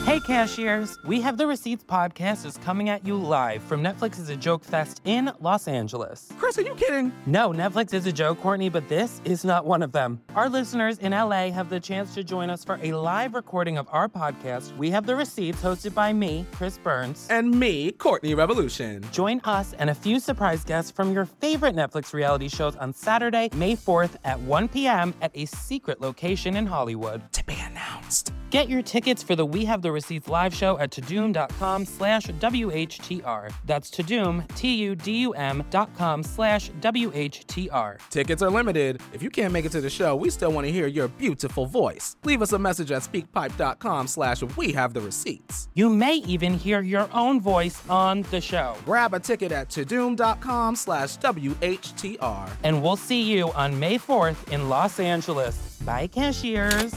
Hey, cashiers! We Have the Receipts podcast is coming at you live from Netflix's A Joke Fest in Los Angeles. Chris, are you kidding? No, Netflix is a joke, Courtney, but this is not one of them. Our listeners in LA have the chance to join us for a live recording of our podcast, We Have the Receipts, hosted by me, Chris Burns. And me, Courtney Revolution. Join us and a few surprise guests from your favorite Netflix reality shows on Saturday, May 4th at 1 p.m. at a secret location in Hollywood. To be announced. Get your tickets for the We Have the Receipts live show at tudum.com/WHTR. That's Tudum, TUDUM.com/WHTR. Tickets are limited. If you can't make it to the show, we still want to hear your beautiful voice. Leave us a message at speakpipe.com/WeHaveTheReceipts. You may even hear your own voice on the show. Grab a ticket at tudum.com/WHTR. And we'll see you on May 4th in Los Angeles. Bye, cashiers.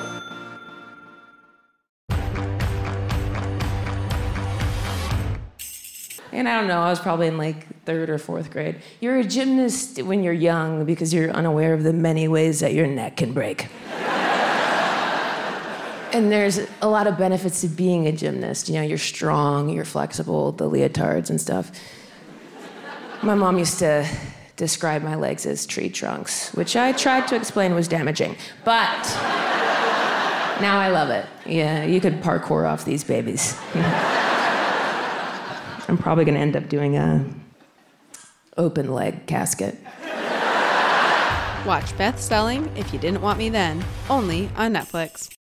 And I don't know, I was probably in like 3rd or 4th grade. You're a gymnast when you're young because you're unaware of the many ways that your neck can break. And there's a lot of benefits to being a gymnast. You know, you're strong, you're flexible, the leotards and stuff. My mom used to describe my legs as tree trunks, which I tried to explain was damaging. But now I love it. Yeah, you could parkour off these babies. I'm probably gonna end up doing a open leg casket. Watch Beth Stelling, If You Didn't Want Me Then, only on Netflix.